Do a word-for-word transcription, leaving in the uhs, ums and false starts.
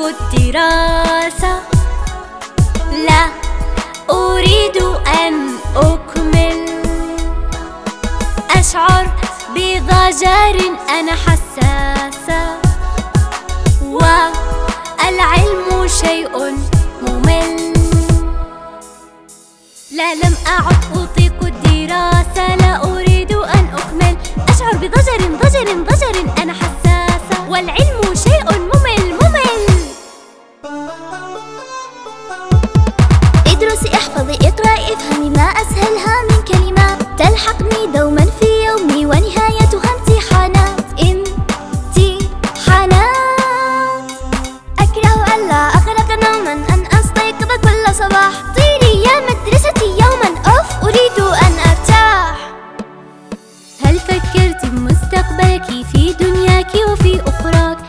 الدراسة. لا أريد أن أكمل، أشعر بضجر، أنا حساسة، والعلم شيء ممل. لا لم أعد أطيق الدراسة، لا أريد أن أكمل، أشعر بضجر ضجر ضجر، أنا حساسة، والعلم شيء ممل ممل. ادرسي، احفظي، اقرأي، افهمي، ما أسهلها من كلمات تلحقني دوما في يومي ونهايتها امتحانات امتحانات. أكره ألا أقلق نوما، أن أستيقظ كل صباح. طيري يا مدرستي يوما، أوف أريد أن أرتاح. هل فكرت بمستقبلك في دنياك وفي أخراك؟